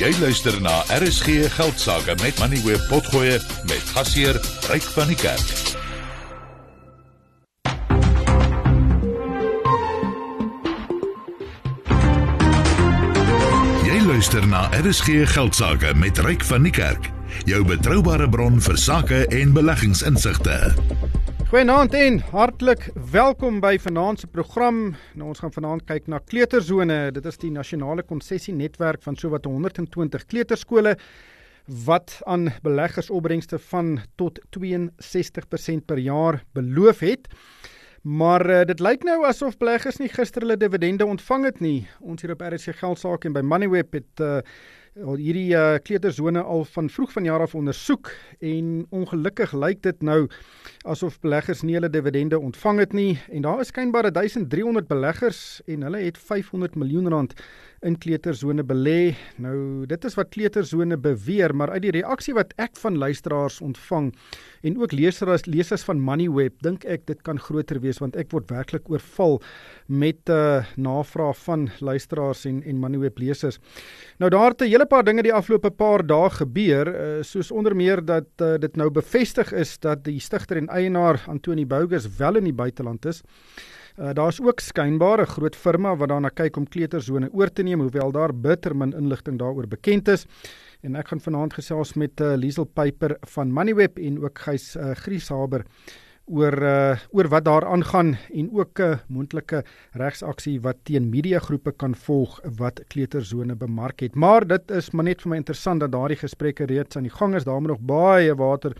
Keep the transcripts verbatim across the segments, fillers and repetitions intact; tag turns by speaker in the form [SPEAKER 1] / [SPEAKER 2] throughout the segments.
[SPEAKER 1] Jy luister na R S G Geldsaake met Moneyweb Potgoe met gasheer Ryk van die Kerk. Jy luister na R S G Geldsaake met Ryk van die Kerk, jou betroubare bron vir sake en beleggingsinsigte.
[SPEAKER 2] Goeienaand en hartlik welkom by vanaand se program. Nou, ons gaan vanaand kyk na kleuterzone. Dit is die nasionale konsessienetwerk van sowat honderd en twintig kleuterskole wat aan beleggersopbrengste van tot twee en sestig persent per jaar beloof het. Maar uh, dit lyk nou asof beleggers nie gister hulle dividende ontvang het nie. Ons hier op R S G Geldsaake en by Moneyweb het uh, hierdie uh, kleuterzone al van vroeg van jaar af ondersoek en ongelukkig lyk dit nou asof beleggers nie hulle dividende ontvang het nie en daar is skynbaar duisend driehonderd beleggers en hulle het vyfhonderd miljoen rand in kleuterzone belê. Nou, dit is wat kleuterzone beweer, maar uit die reaksie wat ek van luisteraars ontvang en ook lesers, lesers van Moneyweb, dink ek dit kan groter wees, want ek word werklik oorval met uh, navraag van luisteraars en, en Moneyweb lesers. Nou, daar het 'n hele paar dinge die afgelope paar dae gebeur, uh, soos onder meer dat uh, dit nou bevestig is dat die stigter en eienaar Antoni Bogus wel in die buiteland is. Uh, daar is ook skynbaar 'n groot firma wat daarna kyk om kleuterzone oor te neem, hoewel daar bitter min inligting daaroor bekend is. En ek gaan vanaand gesels met uh, Liesel Pyper van Moneyweb en ook Gys uh, Grieshaber oor uh, oor wat daar aangaan en ook 'n uh, moontlike regsaksie wat teen mediagroepe kan volg wat kleuterzone bemark het. Maar dit is maar net vir my interessant dat daardie gesprekke reeds aan die gang is. Daar moet nog baie water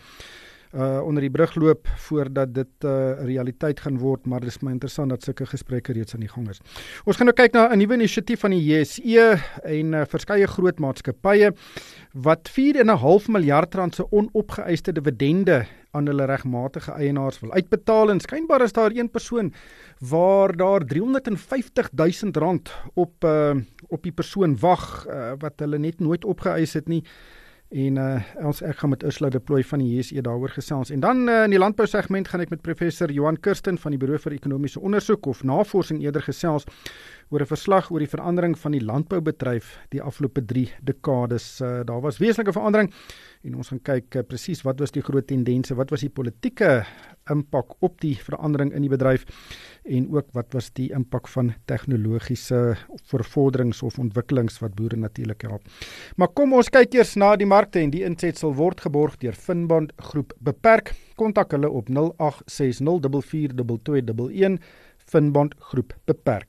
[SPEAKER 2] Uh, onder die brug loop voordat dit 'n uh, realiteit gaan word, maar dit is my interessant dat sulke gesprekke reeds aan die gang is. Ons gaan nou kyk na 'n nuwe inisiatief van die J S E en uh, verskeie groot maatskappye wat vier en 'n half miljard rand se onopgeëiste dividende aan hulle regmatige eienaars wil uitbetaal en skynbaar is daar een persoon waar daar driehonderd en vyftig duisend rand op, uh, op die persoon wag uh, wat hulle net nooit opgeëis het nie. En uh, ons ek gaan met Ursula Deploy van die J S E daaroor gesels. En dan uh, in die landbousegment gaan ek met professor Johan Kirsten van die Bureau vir Ekonomiese Ondersoek of Navorsing eerder gesels oor 'n verslag oor die verandering van die landboubedryf die afgelope drie dekades. Uh, daar was wesenlike verandering en ons gaan kyk uh, presies wat was die groot tendense, wat was die politieke impak op die verandering in die bedryf en ook wat was die impak van tegnologiese vervorderings of ontwikkelings wat boere natuurlik help. Maar kom ons kyk eers na die markte en die insetsel word geborg deur Finbond Groep Beperk. Kontak hulle op nul agt ses nul vier vier twee twee een een Finbond Groep Beperk.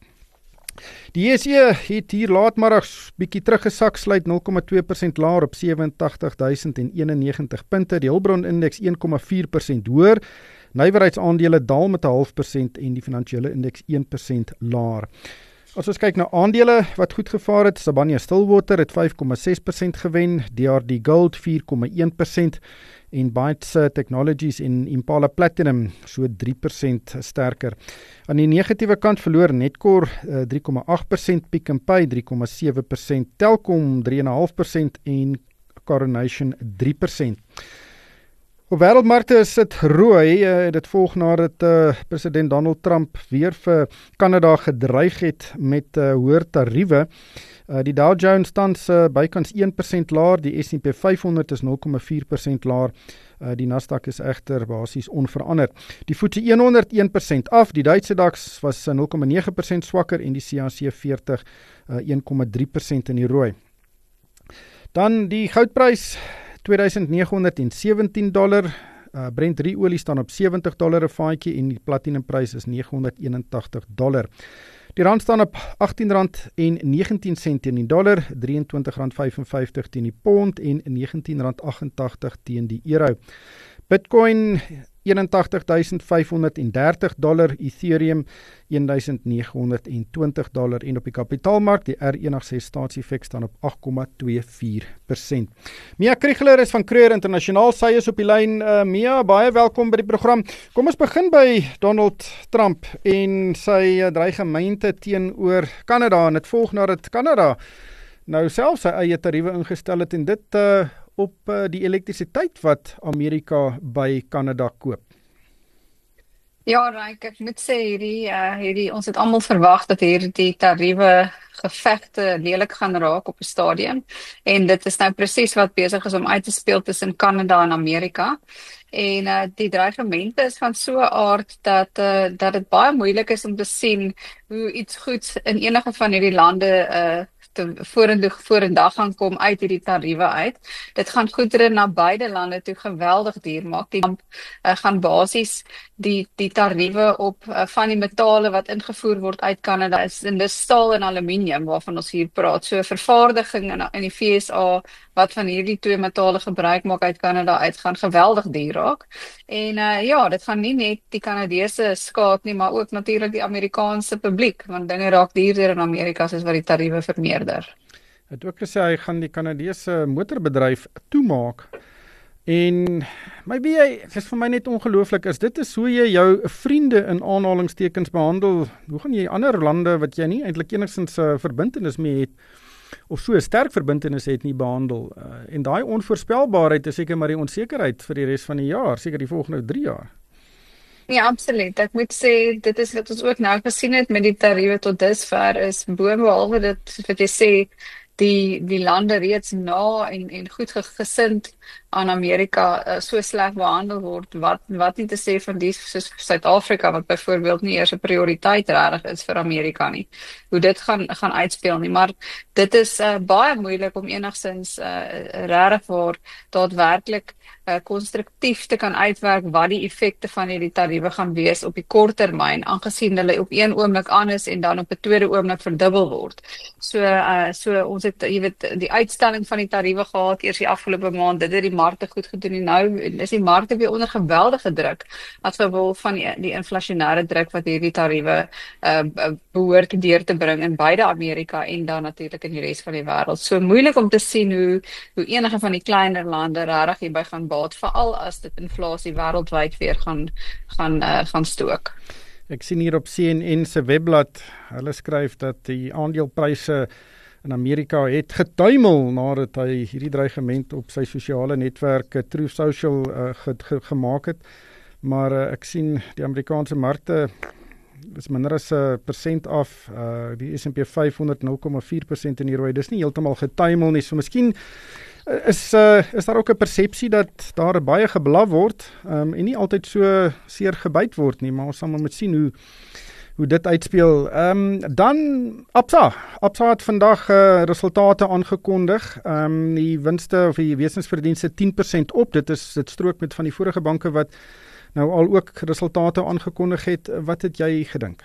[SPEAKER 2] Die J S E het hier laatmiddags bietjie teruggesak, sluit nul komma twee persent laer op sewe en agtig duisend eenennegentig punte. Die Hulbron indeks een komma vier persent hoër. Nywerheidsaandele daal met 'n half persent en die finansiële indeks een persent laer. As ons kyk na aandele wat goed gevaar het, Sibanye-Stillwater het vyf komma ses persent gewen, D R D Gold vier komma een persent en Bytes Technologies en Impala Platinum so drie persent sterker. Aan die negatiewe kant verloor Netcor uh, drie komma agt persent, Pick n Pay drie komma sewe persent, Telkom drie komma vyf persent en Coronation drie persent. Op wêreldmarkte is dit rooi, uh, dit volg nadat uh, president Donald Trump weer vir Kanada gedreig het met uh, hoër tariewe. Uh, die Dow Jones tans uh, bykans een persent laer, die S en P vyfhonderd is nul komma vier persent laer, uh, die Nasdaq is egter basies onveranderd. Die F T S E honderd een persent af, die Duitse DAX was uh, nul komma nege persent swakker en die C A C veertig uh, een komma drie persent in die rooi. Dan die goudprys twee duisend nege honderd sewentien dollar, uh, Brent drie olie staan op sewentig dollar 'n vaatjie en die platinumprys is nege honderd eenentagtig dollar. Die rand staan op agttien rand en negentien sent teen die dollar, drieëntwintig rand vyf en vyftig teen die pond en negentien rand agt en tagtig teen die euro. Bitcoin eenentagtig duisend vyf honderd dertig dollar, Ethereum een duisend nege honderd twintig dollar en op die kapitaalmark die R eenenagtig staatsiefek staan op agt komma twee vier persent. Mia Kriegler is van Kreur Internasionaal, sy is op die lyn. Uh, Mia, baie welkom by die program. Kom ons begin by Donald Trump en sy uh, dreigemente teenoor Kanada en dit volg nadat Kanada nou self sy eie tariewe ingestel het en dit uh, op uh, die elektrisiteit wat Amerika by Kanada koop.
[SPEAKER 3] Ja, Ryk, ek moet sê hierdie uh, hierdie ons het almal verwag dat hierdie tariewe gevegte lelik gaan raak op 'n stadium en dit is nou presies wat besig is om uit te speel tussen Kanada en Amerika. En uh, die dreigemente is van so 'n aard dat uh, dat dit baie moeilik is om te sien hoe iets goeds in enige van hierdie lande uh, te vorentoe vorendag gaan kom uit hierdie tariewe uit. Dit gaan goedere na beide lande toe geweldig duur maak. Die uh, gaan basies die die tariewe op uh, van die metale wat ingevoer word uit Kanada is en dis staal en aluminium waarvan ons hier praat. So vervaardiging in in die V S A wat van hierdie twee metale gebruik maak uit Kanada uit gaan geweldig duur raak. En uh, ja, dit gaan nie net die Kanadese skaad nie, maar ook natuurlik die Amerikaanse publiek, want dinge raak duurder in Amerika soos wat die tariewe vermeerder.
[SPEAKER 2] Hy het ook gesê hy gaan die Kanadese motorbedryf toemaak. En my wie jy, dit is vir my net ongelooflik, is dit is hoe jy jou vriende in aanhalingstekens behandel, hoe gaan jy ander lande wat jy nie eintlik enigstens 'n uh, verbintenis mee het, of so 'n sterk verbintenis het nie behandel. Uh, en daai onvoorspelbaarheid is seker maar die onsekerheid vir die res van die jaar, seker die volgende drie jaar.
[SPEAKER 3] Ja, absoluut. Ek moet sê, dit is wat ons ook nou gesien het met die tariewe tot dusver, is boonbehalwe dit wat jy sê, die die lande reeds na en en goed gesind aan Amerika uh, so sleg behandel word, wat wat nie te sê van die soos Suid-Afrika wat byvoorbeeld nie eers 'n prioriteit regtig is vir Amerika nie. Hoe dit gaan gaan uitspeel nie, maar dit is uh, baie moeilik om enigstens uh, regtig waar daadwerklik konstruktief uh, te kan uitwerk wat die effekte van hierdie tariewe gaan wees op die kort termyn, aangesien hulle op een oomblik aan is en dan op 'n tweede oomblik verdubbel word. So uh, so ons het jy weet die uitstelling van die tariewe gehad eers die afgelope maand, dit het die markte goed gedoen en nou is die markte weer onder geweldige druk as gevolg van die, die inflasionêre druk wat hierdie tariewe uh, behoort deur te bring in beide Amerika en dan natuurlik in die res van die wêreld. So moeilik om te sien hoe hoe enige van die kleiner lande regtig hierby gaan baat, veral as dit inflasie wêreldwyd weer gaan gaan uh, gaan stook.
[SPEAKER 2] Ek sien hier op C N N se webblad, hulle skryf dat die aandelepryse in Amerika het getuimel nadat hy hierdie dreigement op sy sosiale netwerk Truth Social uh, ge, ge, gemaak het. Maar uh, ek sien die Amerikaanse markte is minder as 'n persent af, uh, die S en P vyf honderd nul komma vier persent in die rooi. Dis nie heeltemal getuimel nie, so miskien is uh, is daar ook 'n persepsie dat daar baie geblaf word um, en nie altyd so seer gebyt word nie, maar ons sal maar moet sien hoe hoe dit uitspeel. Um, dan Absa. Absa het vandag uh, resultate aangekondig. Um, die winste of die wesensverdienste tien persent op. Dit is dit strook met van die vorige banke wat nou al ook resultate aangekondig het. Wat het jy gedink?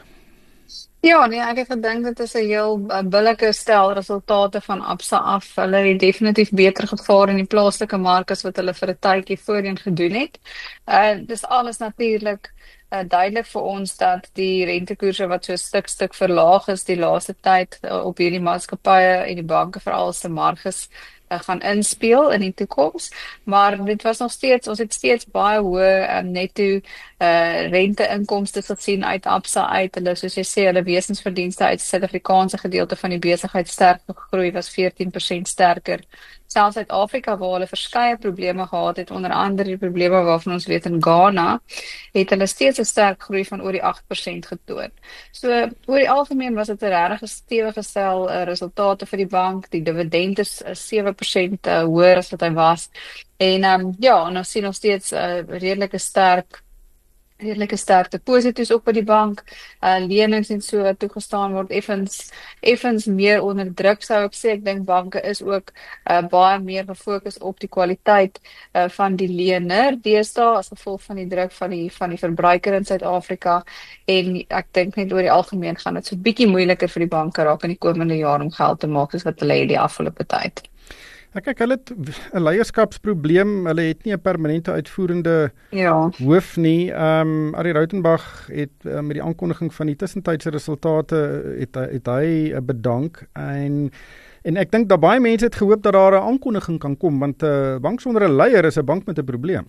[SPEAKER 3] Ja, nee, ek het gedink dit is 'n heel uh, billike stel resultate van Absa af. Hulle het definitief beter gevaar in die plaaslike mark as wat hulle vir 'n tydjie voorheen gedoen het. Uh, dis alles natuurlik Uh, duidelik vir ons dat die rentekoerse wat so stuk stuk verlaag is die laaste tyd uh, op hierdie maatskappye en die banke veral se marges uh, gaan inspeel in die toekoms, maar dit was nog steeds, ons het steeds baie hoë um, netto uh, rente-inkomste gesien uit Absa uit, hulle soos jy sê, hulle wesensverdienste uit die Suid-Afrikaanse gedeelte van die besigheid sterk gegroei, was veertien persent sterker. Selfs Suid-Afrika waar hulle verskeie probleme gehad het, onder andere die probleme waarvan ons weet in Ghana, het hulle steeds 'n sterk groei van oor die agt persent getoon. So oor die algemeen was dit 'n regtig stewige stel uh, resultate vir die bank. Die dividend is uh, sewe persent uh, hoër as wat hy was. En um, ja, en ons sien nog steeds 'n uh, redelike sterk redelike sterk deposito's ook by die bank, uh, lenings en so toegestaan word, effens, effens meer onder druk sou ek sê. Ek dink banke is ook uh, baie meer gefokus op die kwaliteit uh, van die lener deesdae as gevolg van die druk van die, van die verbruiker in Suid-Afrika, en ek dink net oor die algemeen gaan dit so bietjie moeiliker vir die banke raak in die komende jaar om geld te maak soos wat hulle het die afgelope tyd.
[SPEAKER 2] Ja, kyk, hulle het 'n leierskapsprobleem, hulle het nie 'n permanente uitvoerende
[SPEAKER 3] ja.
[SPEAKER 2] hoof nie. Um, Arie Rautenbach het uh, met die aankondiging van die tussentydse resultate het, het hy uh, bedank, en en ek dink dat baie mense het gehoop dat daar 'n aankondiging kan kom, want 'n uh, bank sonder 'n leier is 'n bank met 'n probleem.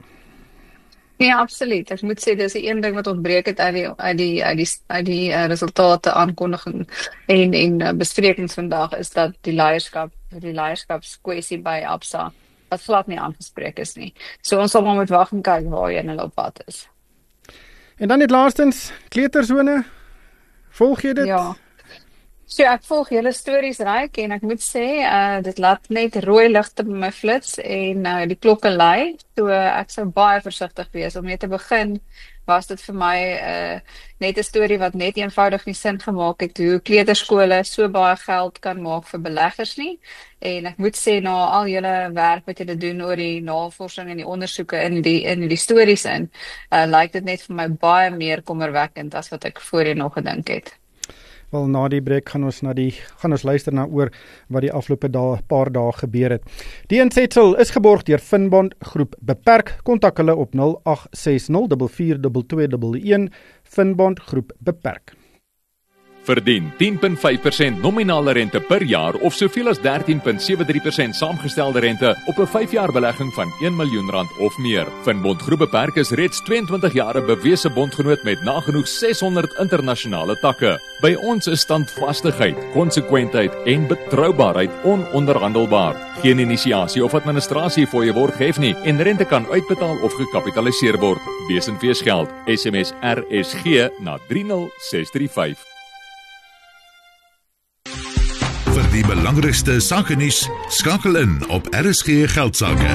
[SPEAKER 3] Ja, absoluut. Ek moet sê dis die een ding wat ontbreek het uit die uit die uit die uit die uh, resultate aankondiging en en uh, besprekings vandag, is dat die leierskap die leierskapskwessie by Absa wat glad nie aangespreek is nie. So ons sal maar moet wag en kyk waarheen hulle op pad is.
[SPEAKER 2] En dan net laastens, kleutersone, volg jy dit?
[SPEAKER 3] Ja. So ek volg julle stories reg en ek moet sê, uh, dit laat net rooi ligte by my flits en uh, die klokke lui. So uh, ek sou baie versigtig wees om net te begin. Was dit vir my uh, net 'n storie wat net eenvoudig nie sin gemaak het hoe kleuterskole so baie geld kan maak vir beleggers nie. En ek moet sê na al julle werk wat julle doen oor die navorsing en die ondersoeke in die in die stories in, uh, lyk dit net vir my baie meer kommerwekkend as wat ek voorheen nog gedink het.
[SPEAKER 2] Wel, na die breek gaan ons na die gaan ons luister na oor wat die afgelope dae paar dae gebeur het. Die insetsel is geborg deur Finbond Groep Beperk. Kontak hulle op nul agt ses nul vier vier twee twee een een. Finbond Groep Beperk.
[SPEAKER 4] Verdien tien komma vyf persent nominale rente per jaar of soveel as dertien komma sewe drie persent saamgestelde rente op 'n vyf jaar belegging van een miljoen rand of meer. Finbond Groep Beperk is reeds tweeëntwintig jaar 'n bewese bondgenoot met nagenoeg seshonderd internasionale takke. By ons is standvastigheid, konsekwentheid en betroubaarheid ononderhandelbaar. Geen inisiasie of administrasie vir jou word gehef nie en rente kan uitbetaal of gekapitaliseer word. Bees en feesgeld, S M S R S G na drie nul ses drie vyf.
[SPEAKER 1] Vir die belangrikste sakenuus, skakel in op R S G Geldsaake.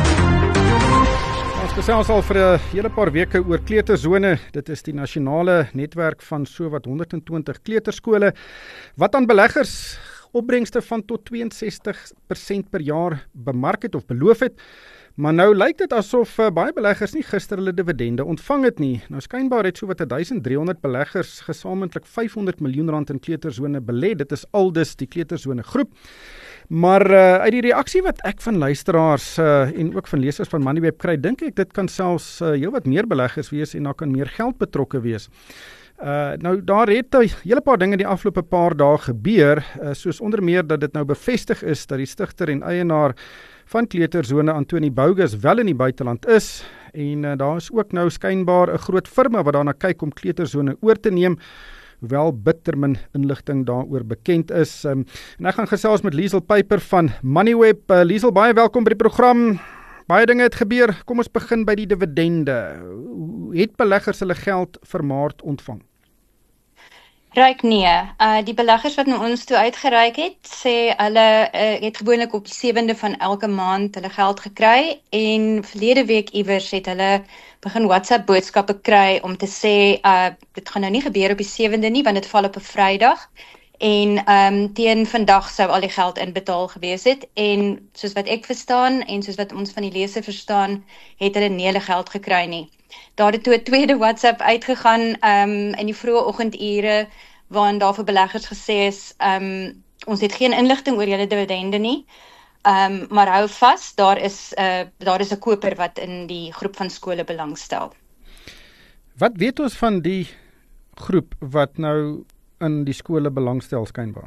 [SPEAKER 2] Ons gesels al vir 'n hele paar weke oor kleutersone. Dit is die nasionale netwerk van sowat honderd en twintig kleuterskole wat aan beleggers opbrengste van tot ses twee ses persent per jaar bemark het of beloof het. Maar nou lyk dit asof uh, baie beleggers nie gister hulle dividende ontvang het nie. Nou skynbaar het sowat duisend driehonderd beleggers gesamentlik vyfhonderd miljoen rand in kleutersone belê. Dit is aldus die kleutersone groep. Maar uh, uit die reaksie wat ek van luisteraars uh, en ook van lesers van Moneyweb kry, dink ek dit kan selfs uh, heelwat meer beleggers wees en daar kan meer geld betrokke wees. Uh, nou daar het 'n hele paar dinge die afgelope paar dae gebeur, uh, soos onder meer dat dit nou bevestig is dat die stigter en eienaar van kleutersone Antoni Bogus wel in die buiteland is en uh, daar is ook nou skynbaar 'n groot firma wat daarna kyk om kleutersone oor te neem, hoewel bitter min inligting daaroor bekend is. Um, en ek gaan gesels met Liesel Pyper van Moneyweb. Uh, Liesel, baie welkom by die program. Baie dinge het gebeur. Kom ons begin by die dividende. Het beleggers hulle geld vir Maart ontvang?
[SPEAKER 5] Ryk nee, uh, die beleggers wat na ons toe uitgereik het, sê hulle uh, het gewoonlik op die sewende van elke maand hulle geld gekry en verlede week iewers het hulle begin WhatsApp boodskappe kry om te sê, uh, dit gaan nou nie gebeur op die sewende nie, want dit val op 'n Vrydag en um, teen vandag sou al die geld inbetaal gewees het en soos wat ek verstaan en soos wat ons van die leser verstaan, het hulle nie hulle geld gekry nie. Daar het toe 'n tweede WhatsApp uitgegaan um, in die vroeë oggendure waarin daar vir beleggers gesê is, um, ons het geen inligting oor julle dividende nie, um, maar hou vas, daar is uh, daar is 'n koper wat in die groep van skole belangstel.
[SPEAKER 2] Wat weet ons van die groep wat nou in die skole belangstel skynbaar?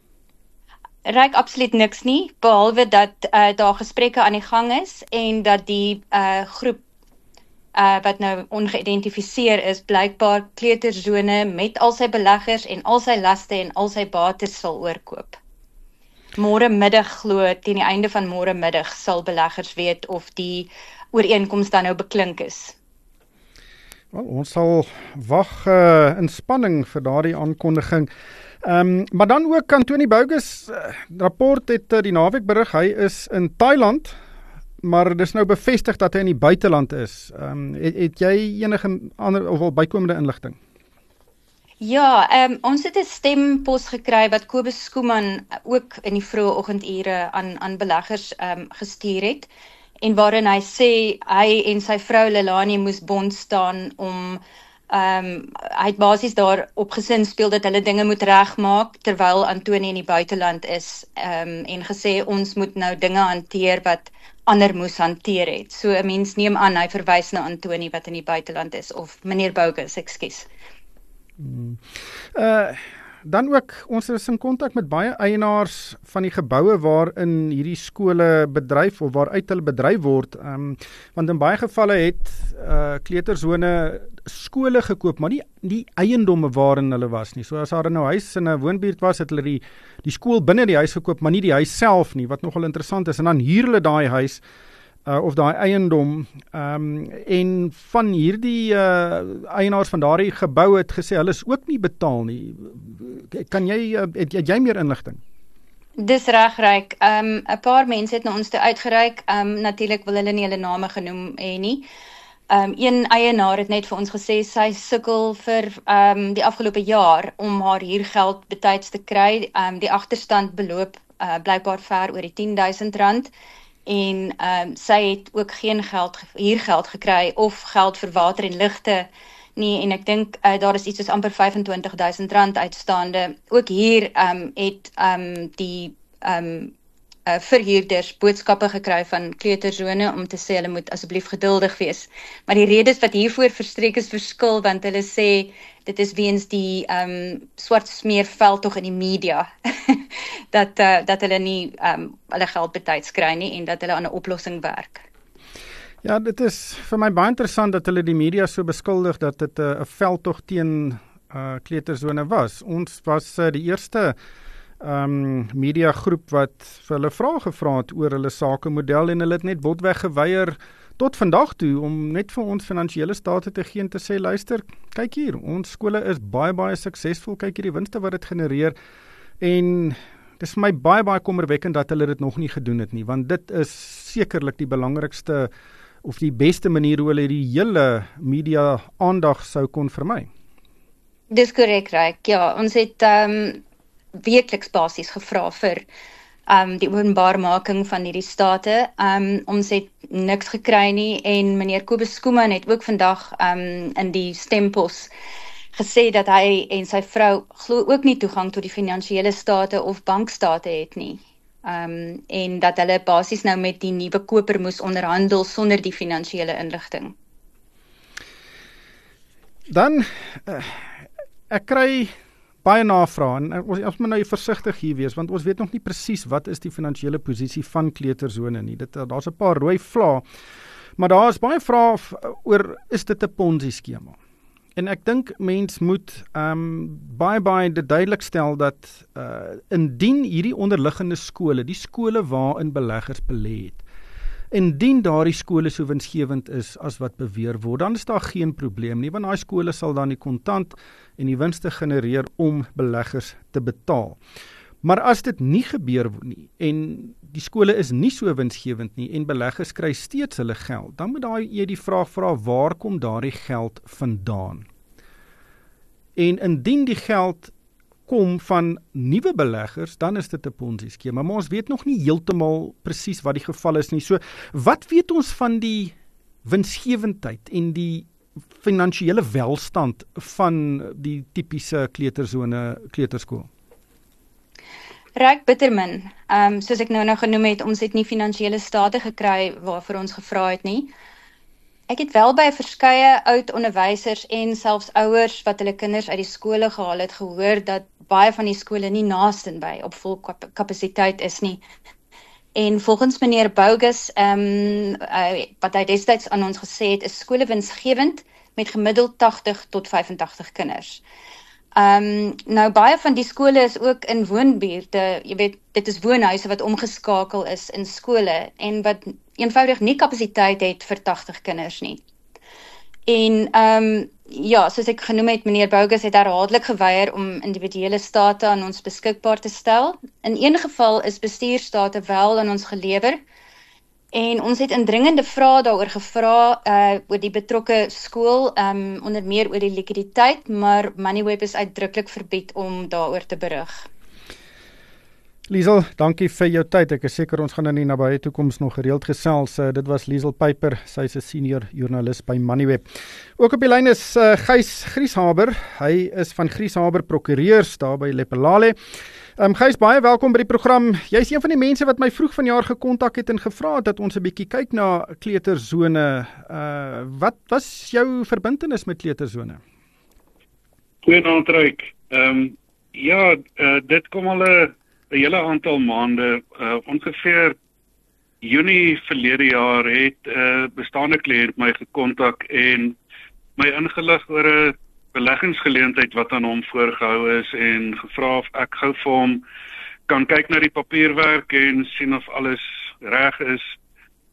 [SPEAKER 5] Ryk absoluut niks nie, behalwe dat uh, daar gesprekke aan die gang is en dat die uh, groep Uh, wat nou ongeïdentifiseer is, blykbaar kleutersone met al sy beleggers en al sy laste en al sy bates sal oorkoop. Môre middag glo, teen die einde van môre middag sal beleggers weet of die ooreenkoms dan nou beklink is.
[SPEAKER 2] Wel, ons sal wag uh, in spanning vir daardie aankondiging. Um, maar dan ook Antoni Bogus, uh, rapport het uh, die naweek berig, hy is in Thailand, maar dis nou bevestig dat hy in die buiteland is. Um, het, het jy enige ander of al bykomende inligting?
[SPEAKER 5] Ja, um, ons het 'n stempos gekry wat Kobus Skooman ook in die vroeë oggendure aan aan beleggers um, gestuur het en waarin hy sê hy en sy vrou Lelani moes bond staan om um, hy het basies daar op gesin speel dat hulle dinge moet regmaak terwyl Antoni in die buiteland is um, en gesê ons moet nou dinge hanteer wat ander moes hanteer het. So 'n mens neem aan, hy verwys na Antoni wat in die buiteland is, of meneer Bogus, ekskuus.
[SPEAKER 2] Hmm. Uh, dan ook, ons is in kontak met baie eienaars van die geboue waarin hierdie skole bedryf, of waaruit hulle bedryf word, um, want in baie gevalle het uh, kleutersone skole gekoop, maar nie die eiendomme waarin hulle was nie. So as daar nou huis in 'n woonbuurt was, het hulle die, die skool binne die huis gekoop, maar nie die huis self nie, wat nogal interessant is, en dan huur hulle daai huis uh, of daai eiendom, um, en van hierdie uh, eienaars van daardie gebou het gesê, hulle is ook nie betaal nie. Kan jy, uh, het, het jy meer inligting?
[SPEAKER 5] Dis reg, Ryk. Um, 'n paar mense het na ons toe uitgereik. Um, Natuurlik wil hulle nie hulle name genoem hê nie. Um, een eienaar het net vir ons gesê sy sukkel vir um, die afgelope jaar om haar huurgeld betyds te kry. Um, die agterstand beloop uh, blykbaar ver oor die tien duisend rand en um, sy het ook geen geld, huurgeld gekry of geld vir water en ligte nie, en ek dink uh, daar is iets soos amper vyf en twintig duisend rand uitstaande. Ook hier um, het um, die um, uh, verhuurders boodskappe gekry van kleutersone om te sê hulle moet asseblief geduldig wees. Maar die redes wat hiervoor verstrek is verskil, want hulle sê dit is weens die um, swart smeer veldtog in die media dat uh, dat hulle nie um, hulle geld betyds kry nie en dat hulle aan 'n oplossing werk.
[SPEAKER 2] Ja, dit is vir my baie interessant dat hulle die media so beskuldig dat dit 'n uh, veldtog teen uh, kleutersone was. Ons was uh, die eerste um, media groep wat vir hulle vrae gevra het oor hulle sakemodel en hulle het net botweg geweier tot vandag toe om net vir ons finansiële state te gee en te sê, luister, kyk hier, ons skole is baie baie suksesvol, kyk hier die winste wat dit genereer en dit is vir my baie baie kommerwekkend dat hulle dit nog nie gedoen het nie, want dit is sekerlik die belangrikste of die beste manier hoe hulle die hele media aandag sou kon vermy.
[SPEAKER 5] Dis korrek, Ryk. Ja, ons het um, weekliks basies gevra vir um, die openbaarmaking van hierdie state. Um, ons het niks gekry nie en meneer Kobus Skuman het ook vandag um, in die stempos gesê dat hy en sy vrou glo ook nie toegang tot die finansiële state of bankstate het nie. Um, en dat hulle basies nou met die nuwe koper moes onderhandel sonder die finansiële inligting.
[SPEAKER 2] Dan, uh, ek kry baie navrae en ons, ons moet nou versigtig hier wees, want ons weet nog nie presies wat is die finansiële posisie van kleutersone nie. Dit, daar's 'n paar rooi vlae, maar daar is baie vrae oor, is dit 'n Ponzi skema? En ek dink mens moet um, baie baie dit duidelik stel dat uh, indien hierdie onderliggende skole, die skole waarin beleggers belê het, indien daardie skole so winsgewend is as wat beweer word, dan is daar geen probleem nie, want daai skole sal dan die kontant en die winste genereer om beleggers te betaal. Maar as dit nie gebeur nie en die skole is nie so winsgewend nie en beleggers kry steeds hulle geld, dan moet daai jy die vraag vra, waar kom daardie geld vandaan? En indien die geld kom van nuwe beleggers, dan is dit 'n Ponzi skema, maar ons weet nog nie heeltemal presies wat die geval is nie. So, wat weet ons van die winsgewendheid en die finansiële welstand van die tipiese kleutersone kleuterskool?
[SPEAKER 5] Ryk bitter min. Um, soos ek nou nou genoem het, ons het nie finansiële state gekry waarvoor ons gevra het nie. Ek het wel by verskeie oud onderwysers en selfs ouers wat hulle kinders uit die skole gehaal het gehoor dat baie van die skole nie naastenby op vol kapasiteit is nie. En volgens meneer Bogus, um, uh, wat hy destyds aan ons gesê het, is skole winsgewend met gemiddeld tagtig tot vyf en tagtig kinders. Um, nou baie van die skole is ook in woonbuurte, jy weet, dit is woonhuise wat omgeskakel is in skole en wat eenvoudig nie kapasiteit het vir tagtig kinders nie. En um, ja, soos ek genoem het, meneer Bogus het herhaaldelik geweier om individuele state aan ons beskikbaar te stel. In een geval is bestuurstate wel aan ons gelewer en ons het indringende vrae daaroor gevra uh, oor die betrokke skool, um, onder meer oor die likwiditeit, maar Moneyweb is uitdruklik verbied om daaroor te berig.
[SPEAKER 2] Liesel, dankie vir jou tyd. Ek is seker ons gaan in die nabye toekoms nog gereeld gesels. Uh, dit was Liesel Pyper, sy is 'n senior joernalis by Moneyweb. Ook op die lyn is uh, Gys Grieshaber. Hy is van Grieshaber Prokureurs daar by Lepelale. Um, Gys, baie welkom by die program. Jy is een van die mense wat my vroeg vanjaar gekontak het en gevra het dat ons 'n bietjie kyk na kleutersone. Uh, wat was jou verbintenis met kleutersone?
[SPEAKER 6] Goeienaand, Ryk. Ehm um, ja, uh, dit kom al 'n 'n hele aantal maande, uh, ongeveer Junie verlede jaar het 'n uh, bestaande kliënt my gekontak en my ingelig oor 'n beleggingsgeleentheid wat aan hom voorgehou is en gevra of ek gou vir hom kan kyk na die papierwerk en sien of alles reg is.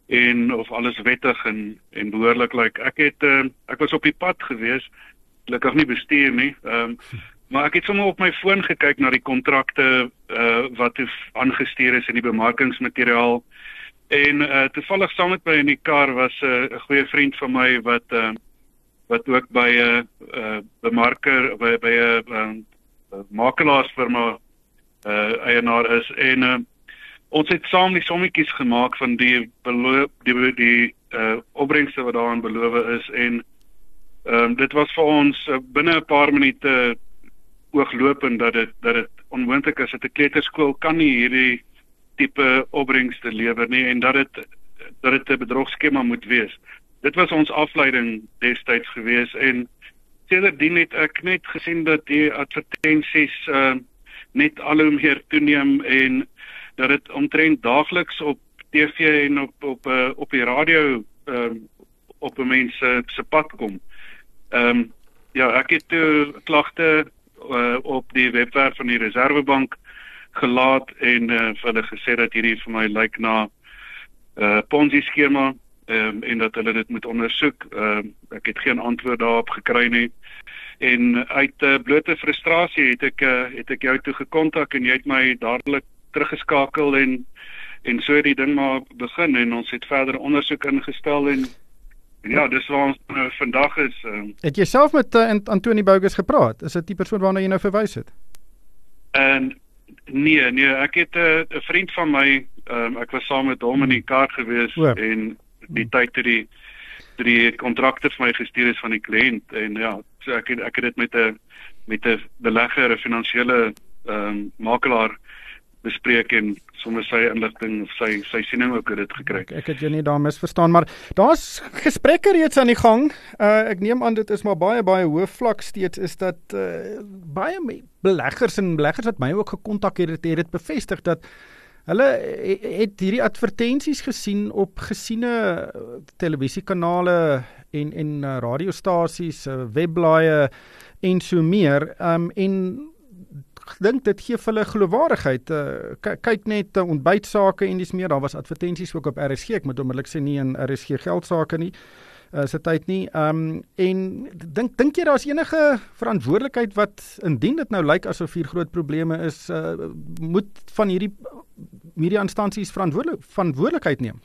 [SPEAKER 6] en of alles wettig en en behoorlik lyk. Ek het uh, ek was op die pad gewees, gelukkig nie bestuur nie. Um, maar ek het sommer op my foon gekyk na die kontrakte uh, wat aangestuur is in die bemarkingsmateriaal. En uh, toevallig saam met my in die kar was 'n uh, goeie vriend van my wat uh, wat ook by 'n uh, uh, bemarker by by 'n uh, uh, makelaarsfirma uh, eienaar is en uh, ons het saam die sommetjies gemaak van die beloof, die die uh, opbrengste wat daarin beloof is en um, dit was vir ons uh, binne 'n paar minute ooglopend dat dit dat dit onmoontlik is dat 'n kleuterskool kan nie hierdie tipe opbrengste lewer nie en dat dit dat dit 'n bedrogskema moet wees. Dit was ons afleiding destyds gewees en sedertdien het ek net gesien dat die advertensies uh, net al hoe meer toeneem en dat dit omtrent daagliks op T V en op op uh, op die radio uh, op 'n mens uh, se pad kom. Ehm um, ja, ek het toe klagte uh, op die webwerf van die Reservebank gelaat en uh, vir hulle gesê dat hierdie vir my lyk na 'n uh, Ponzi skema um, en dat hulle dit moet ondersoek. Uh, ek het geen antwoord daarop gekry nie. En uit uh, blote frustrasie het ek uh, het ek jou toe gekontak en jy het my dadelik teruggeskakel en en so het die ding maar begin en ons het verder ondersoek ingestel en, en ja, dis waar ons uh, vandag is. Uh,
[SPEAKER 2] het jy self met uh, Antonie Bogus gepraat? Is dit die persoon waarna jy nou verwys het?
[SPEAKER 6] En nee, nee, ek het 'n uh, vriend van my, um, ek was saam met hom in die kar gewees
[SPEAKER 2] Oop.
[SPEAKER 6] en die tyd toe die die kontrakte vir my gestuur is van die kliënt en ja, so ek het ek het dit met 'n met 'n belegger, 'n finansiële ehm um, makelaar bespreek en sommer sy inligting of sy sy siening ook het dit gekry.
[SPEAKER 2] Ek, ek het jou nie daar misverstaan, maar daar's gesprekke reeds aan die gang. Uh, ek neem aan dit is maar baie baie hoë vlak steeds is dat uh, baie beleggers en beleggers wat my ook gekontak het, het dit bevestig dat hulle het hierdie advertensies gesien op gesiene televisiekanale en en uh, radiostasies, uh, webblaaie en so meer. Um, en ek dink dit gee vir hulle geloofwaardigheid. Uh, kyk net uh, ontbytsake en dis meer. Daar was advertensies ook op R S G. Ek moet onmiddellik sê nie in R S G geldsaake nie. Uh, se tyd nie. Um, en dink dink jy daar's enige verantwoordelikheid wat indien dit nou lyk asof hier groot probleme is, uh, moet van hierdie media instansies verantwoordelik verantwoordelikheid neem?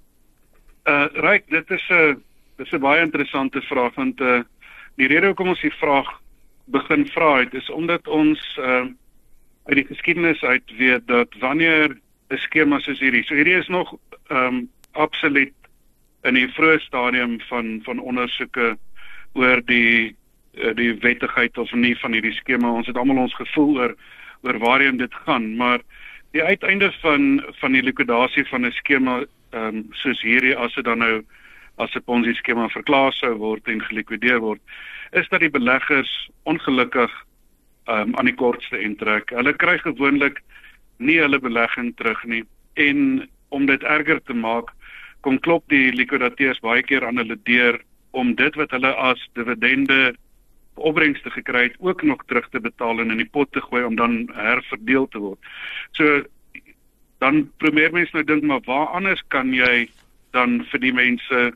[SPEAKER 6] Uh Ryk, dit is 'n uh, dis 'n baie interessante vraag want uh, die rede hoekom ons die vraag begin vra het is omdat ons uh, uit die geskiedenis uit weet dat wanneer 'n skema soos hierdie, so hierdie is nog um, absoluut in die vroeë stadium van van ondersoeke oor die uh, die wettigheid of nie van hierdie skema. Ons het almal ons gevoel oor oor waarheen dit gaan, maar die uiteinde van van die likwidasie van 'n skema um, soos hierdie as dit dan nou as 'n Ponzi skema verklaar sou word en gelikwideer word, is dat die beleggers ongelukkig um, aan die kortste end trek. Hulle kry gewoonlik nie hulle belegging terug nie en om dit erger te maak, kom klop die likwidateurs baie keer aan hulle deur om dit wat hulle as dividende opbrengste gekry het ook nog terug te betaal en in die pot te gooi om dan herverdeel te word. So dan probeer mense nou dink, maar waar anders kan jy dan vir die mense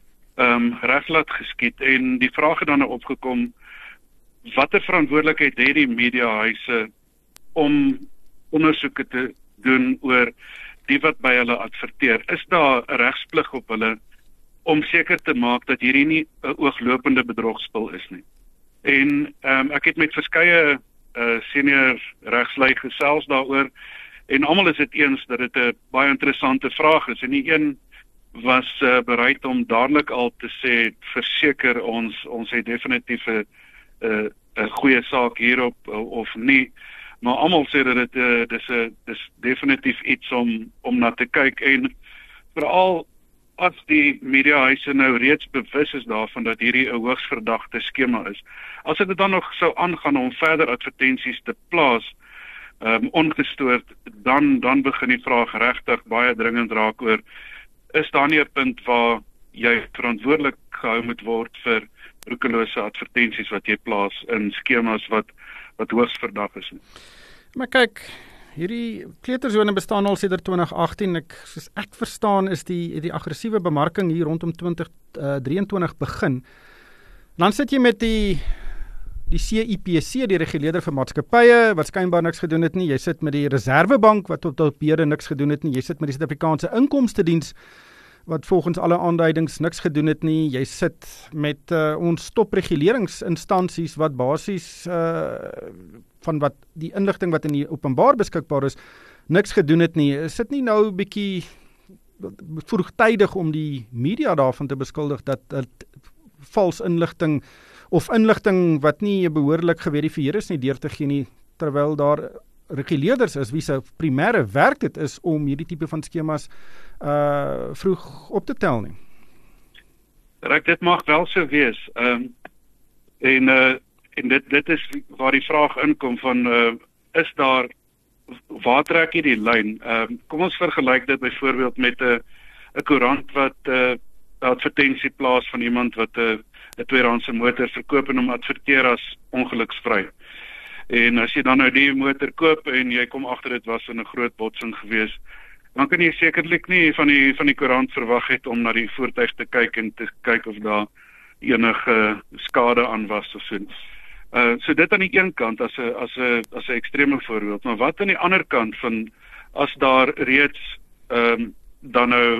[SPEAKER 6] um, reg laat geskied? En die vraag het dan nou opgekom, watter verantwoordelikheid het die mediahuise om ondersoeke te doen oor die wat by hulle adverteer? Is daar 'n regsplig op hulle om seker te maak dat hierdie nie 'n ooglopende bedrogspel is nie? En um, ek het met verskeie uh, senior regslui gesels daaroor en almal is dit eens dat dit 'n baie interessante vraag is en die een was uh, bereid om dadelik al te sê verseker ons ons het definitief 'n 'n 'n goeie saak hierop of nie, maar almal sê dat dit uh, dis 'n dis definitief iets om om na te kyk en veral as die mediahuise nou reeds bewus is daarvan dat hierdie 'n hoogs verdagte skema is. As dit dan nog sou aangaan om verder advertensies te plaas, um, ongestoord, dan dan begin die vraag regtig baie dringend raak oor, is daar nie 'n punt waar jy verantwoordelik gehou moet word vir roekelose advertensies wat jy plaas in skemas wat wat hoogs verdag is nie?
[SPEAKER 2] Maar kyk, hierdie kleutersone bestaan al sedert twintig agtien. Ek soos ek verstaan is die die aggressiewe bemarking hier rondom twintig drieëntwintig begin. Dan sit jy met die die C I P C, die reguleerder vir maatskappye, wat skynbaar niks gedoen het nie. Jy sit met die Reservebank wat tot op hede niks gedoen het nie. Jy sit met die Suid-Afrikaanse Inkomstediens wat volgens alle aanduidings niks gedoen het nie. Jy sit met uh, ons topreguleringsinstansies wat basies uh, van wat die inligting wat in die openbaar beskikbaar is, niks gedoen het nie. Is dit nie nou 'n bietjie vroegtydig om die media daarvan te beskuldig dat dat vals inligting of inligting wat nie behoorlik geverifieer is nie deur te gee nie, terwyl daar reguleerders is wie se primêre werk dit is om hierdie tipe van skemas uh vroeg op te tel nie.
[SPEAKER 6] Rek, dit mag wel so wees. Ehm um, en uh en dit dit is waar die vraag inkom van uh is daar waar trek jy die lyn? Ehm um, kom ons vergelyk dit byvoorbeeld met 'n uh, 'n koerant wat 'n uh, advertensie plaas van iemand wat 'n uh, 'n tweedehandse motor verkoop en hom adverteer as ongeluksvry. En as jy dan nou die motor koop en jy kom agter dit was in 'n groot botsing gewees, dan kan jy sekerlik nie van die van die koerant verwag het om na die voertuig te kyk en te kyk of daar enige skade aan was of so. Uh so dit aan die een kant as 'n as 'n as 'n ekstreme voorbeeld, maar wat aan die ander kant van as daar reeds ehm um, dan nou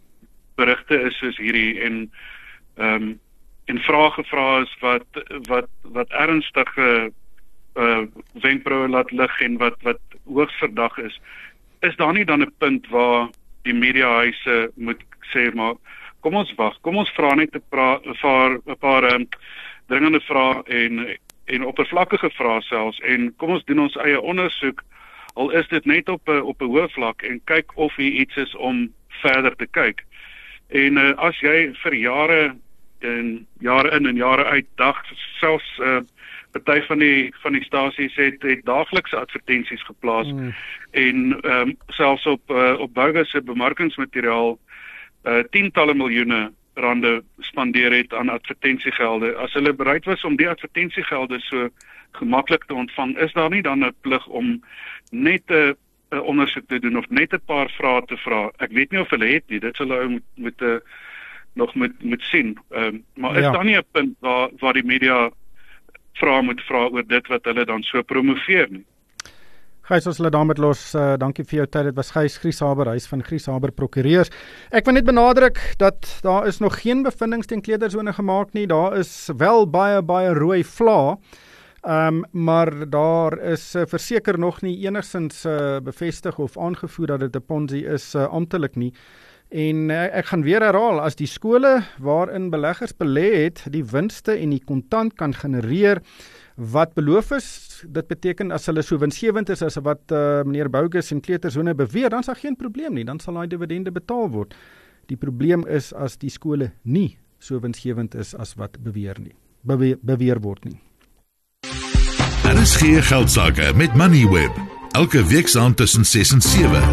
[SPEAKER 6] berigte is soos hierdie en ehm um, en vrae gevra is wat wat wat ernstige uh wenkbroue laat lig en wat wat hoogs verdag is, is daar nie dan 'n punt waar die mediahuise moet sê maar kom ons wag, kom ons vra net 'n paar 'n paar um, dringende vrae en en oppervlakkige vrae selfs en kom ons doen ons eie ondersoek, al is dit net op 'n op 'n hoë vlak en kyk of hier iets is om verder te kyk. En uh, as jy vir jare en jare in en jare uit dag selfs uh, party van die van die stasies het, het daaglikse advertensies geplaas mm. en um, selfs op uh, op bogus bemarkingsmateriaal uh, tientalle miljoene rande spandeer het aan advertensiegelde. As hulle bereid was om die advertensiegelde so gemaklik te ontvang, is daar nie dan 'n plig om net 'n uh, ondersoek te doen of net 'n paar vrae te vra? Ek weet nie of hulle het nie, dit sal hulle moet met 'n uh, nog moet moet sien. Um, maar is ja. daar nie 'n punt waar waar die media vra moet vra oor dit wat hulle dan so promoveer nie?
[SPEAKER 2] Gys, ons laat daarmee los. Uh, dankie vir jou tyd. Dit was Gys Grieshaber, huis van Grieshaber Prokureurs. Ek wil net benadruk dat daar is nog geen bevindings teen kleutersone gemaak nie. Daar is wel baie baie rooi vlae. Um, maar daar is uh, verseker nog nie enigstens uh, bevestig of aangevoer dat dit 'n Ponzi is uh, amptelik nie. En uh, ek gaan weer herhaal, as die skole waarin beleggers belê het, die winste en die kontant kan genereer wat beloof is, dit beteken as hulle so winsgewend is as wat uh, meneer Bogus en kleutersone beweer, dan is daar geen probleem nie, dan sal daai dividende betaal word. Die probleem is as die skole nie so winsgewend is as wat beweer nie, beweer, beweer word nie.
[SPEAKER 1] Daar is geen geldsaake met Moneyweb, elke week saam tussen ses en sewe.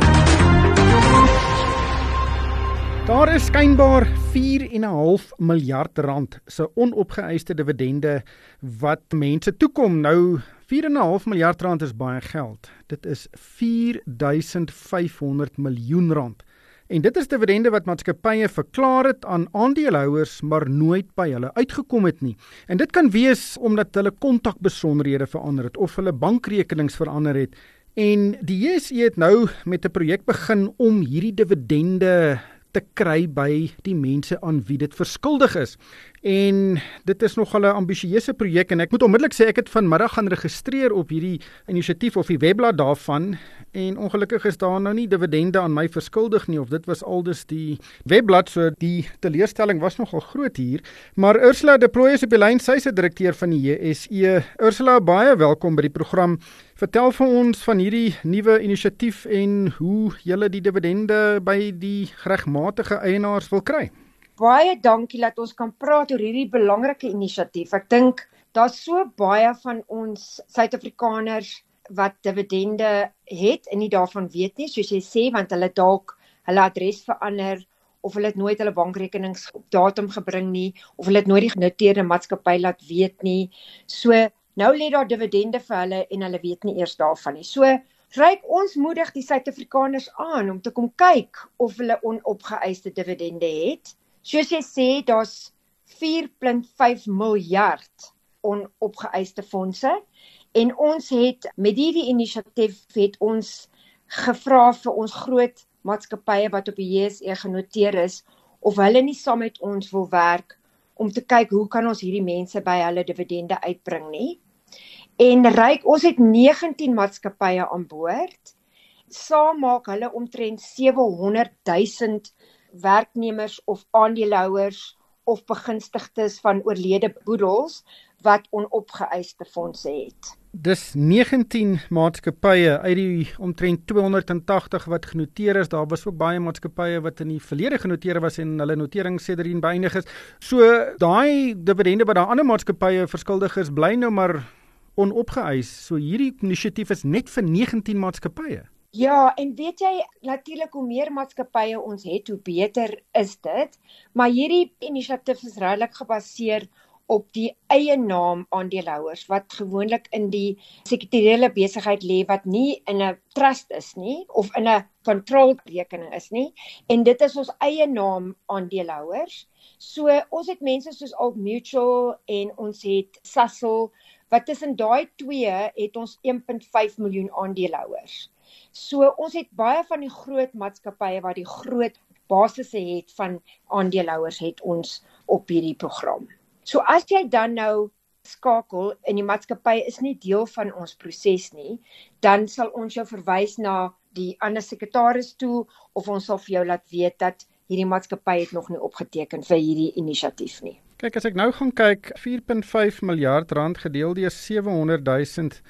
[SPEAKER 2] Daar is skynbaar vier en 'n half miljard rand se onopgeëiste dividende wat mense toekom. Nou, vier en 'n half miljard rand is baie geld. Dit is vier duisend vyf honderd miljoen rand. En dit is dividende wat maatskappye verklaar het aan aandeelhouers, maar nooit by hulle uitgekom het nie. En dit kan wees omdat hulle kontakbesonderhede verander het, of hulle bankrekenings verander het. En die J S E het nou met 'n projek begin om hierdie dividende te kry by die mense aan wie dit verskuldig is. En dit is nogal 'n ambisieuse projek en ek moet onmiddellik sê ek het vanmiddag gaan registreer op hierdie inisiatief of die webblad daarvan en ongelukkig is daar nou nie dividende aan my verskuldig nie, of dit was aldus die webblad, so die teleurstelling was nogal groot hier. Maar Ursula de Plooy is op die lyn, sy is die direkteur van die J S E. Ursula, baie welkom by die program. Vertel vir ons van hierdie nuwe inisiatief en hoe julle die dividende by die regmatige eienaars wil kry.
[SPEAKER 7] Baie dankie dat ons kan praat oor hierdie belangrike inisiatief. Ek dink daar's so baie van ons Suid-Afrikaners wat dividende het en nie daarvan weet nie, soos jy sê, want hulle dalk hulle adres verander of hulle het nooit hulle bankrekenings op datum gebring nie, of hulle het nooit die genoteerde maatskappy laat weet nie. So nou lê daar dividende vir hulle en hulle weet nie eers daarvan nie. So Ryk, ons moedig die Suid-Afrikaners aan om te kom kyk of hulle onopgeëiste dividende het. Soos jy sê, daar's vier komma vyf miljard onopgeëiste fondse en ons het met hierdie inisiatief het ons gevra vir ons groot maatskappye wat op die J S E genoteer is of hulle nie saam met ons wil werk om te kyk hoe kan ons hierdie mense by hulle dividende uitbring nie. En Ryk, ons het negentien maatskappye aan boord. Saam maak hulle omtrent sewe honderd duisend werknemers of aandeelhouers of begunstigdes van oorlede boedels wat onopgeëiste fondse het.
[SPEAKER 2] Dis negentien maatskappye uit die omtrent tweehonderd en tagtig wat genoteer is. Daar was ook baie maatskappye wat in die verlede genoteer was en hulle notering sedertdien beëindig is. So daai dividende wat daar ander maatskappye verskuldig is, bly nou maar onopgeëis. So hierdie inisiatief is net vir negentien maatskappye.
[SPEAKER 7] Ja, en weet jy, natuurlik hoe meer maatskappye ons het, hoe beter is dit. Maar hierdie inisiatief is redelik gebaseer op die eie naam aandeelhouers wat gewoonlik in die sekretariële besigheid lê wat nie in 'n trust is nie of in 'n controlled rekening is nie en dit is ons eie naam aandeelhouers. So ons het mense soos Old Mutual en ons het Sasol wat tussen daai twee het ons een komma vyf miljoen aandeelhouers. So ons het baie van die groot maatskappye wat die groot basisse het van aandeelhouers het ons op hierdie program. So as jy dan nou skakel en die maatskappy is nie deel van ons proses nie, dan sal ons jou verwys na die ander sekretaris toe of ons sal vir jou laat weet dat hierdie maatskappy het nog nie opgeteken vir hierdie inisiatief nie.
[SPEAKER 2] Kyk, as ek nou gaan kyk, vier komma vyf miljard rand gedeel deur sewe honderd duisend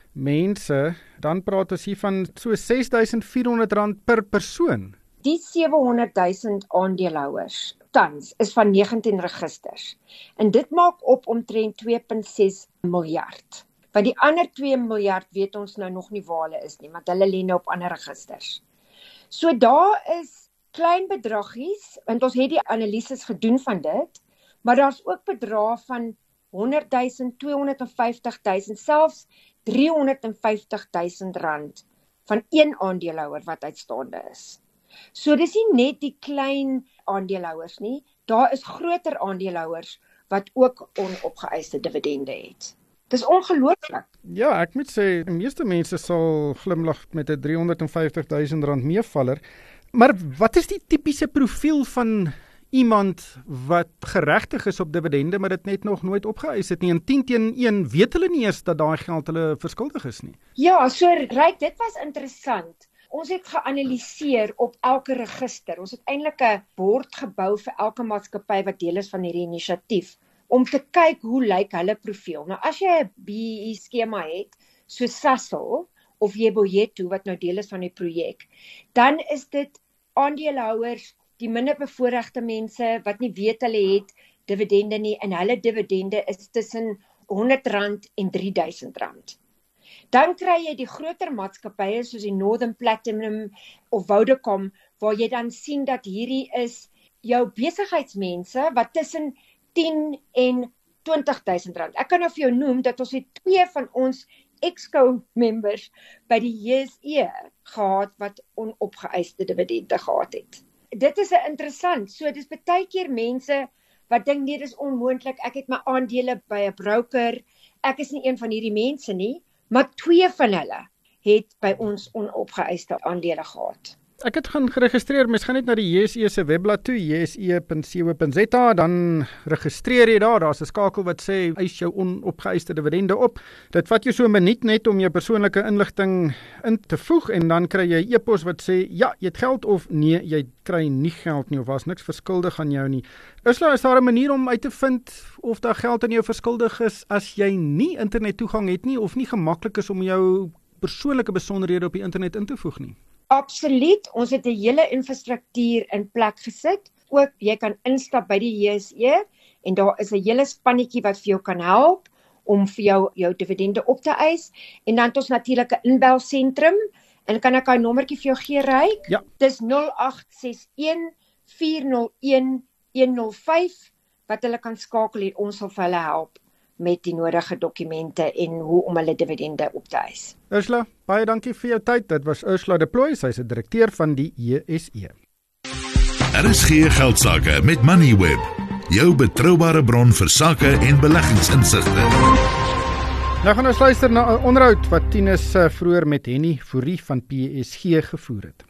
[SPEAKER 2] mense, dan praat ons hier van so ses duisend vier honderd rand per persoon.
[SPEAKER 7] Die sewe honderd duisend aandeelhouers tans is van negentien registers. En dit maak op omtrent twee komma ses miljard. Want die ander twee miljard weet ons nou nog nie waar hulle is nie, want hulle lê nou op ander registers. So daar is klein bedragies, want ons het die analises gedoen van dit, maar daar's ook bedrae van honderd duisend, tweehonderd vyftig duisend, selfs driehonderd vyftig duisend rand van een aandeelhouer wat uitstaande is. So dis nie net die klein aandeelhouers nie, daar is groter aandeelhouers wat ook onopgeëiste dividende het. Dis ongelooflik.
[SPEAKER 2] Ja, ek moet sê, die meeste mense sal glimlag met 'n driehonderd vyftig duisend rand meevaller, maar wat is die tipiese profiel van iemand wat geregtig is op dividende, maar dit net nog nooit opgeëis het nie, en tien teen een weet hulle nie eens dat daai geld hulle verskuldig is nie?
[SPEAKER 7] Ja, so Ryk, dit was interessant. Ons het geanaliseer op elke register. Ons het eintlik 'n bord gebou vir elke maatskappy wat deel is van hierdie inisiatief, om te kyk hoe lyk hulle profiel. Nou as jy 'n B E E skema het, so Sasol of Yeboyetu wat nou deel is van die projek, dan is dit aandeelhouers, die minder bevoorregte mense wat nie weet hulle het dividende nie, en hulle dividende is tussen honderd rand en drie duisend rand. Dan kry jy die groter maatskappye soos die Northern Platinum of Vodacom, waar jy dan sien dat hierdie is jou besigheidsmense wat tussen tien en twintig duisend rand. Ek kan nou vir jou noem dat ons het twee van ons Exco-members by die J S E gehad wat onopgeëiste dividende gehad het. Dit is 'n interessant, so dis baie keer mense wat dink nee, dis onmoontlik, ek het my aandele by 'n broker, ek is nie een van hierdie mense nie, maar twee van hulle het by ons onopgeëiste aandele gehad.
[SPEAKER 2] Ek het gaan geregistreer, mens gaan net na die J S E se webblad toe, j s e punt co punt z a, dan registreer jy daar, daar's 'n skakel wat sê, eis jou onopgeëiste dividende op. Dit vat jou so 'n minuut net om jou persoonlike inligting in te voeg, en dan kry jy 'n e-pos wat sê, ja, jy het geld, of nee, jy kry nie geld nie, of was niks verskuldig aan jou nie. Ursula, is daar 'n manier om uit te vind of daar geld aan jou verskuldig is, as jy nie internet toegang het nie, of nie gemaklik is om jou persoonlike besonderhede op die internet in te voeg nie?
[SPEAKER 7] Absoluut, ons het 'n hele infrastruktuur in plek gesit. Ook jy kan instap by die J S E en daar is 'n hele spannetjie wat vir jou kan help om vir jou jou dividende op te eis. En dan het ons natuurlik 'n inbelsentrum, en kan ek 'n nommertjie vir jou gee, Ryk?
[SPEAKER 2] Ja.
[SPEAKER 7] Dis nul agt ses een vier nul een een nul vyf wat hulle kan skakel en ons sal vir hulle help met die nodige dokumente en hoe om hulle dividende op te eis.
[SPEAKER 2] Ursula, baie dankie vir jou tyd. Dit was Ursula De Plooy, sy is 'n direkteur van die E S E.
[SPEAKER 1] R S G Geldsaake met Moneyweb, jou betroubare bron vir sake en beleggingsinsigte.
[SPEAKER 2] Nou gaan ons luister na 'n onderhoud wat Tinus vroeër met Henny Fourie van P S G gevoer het.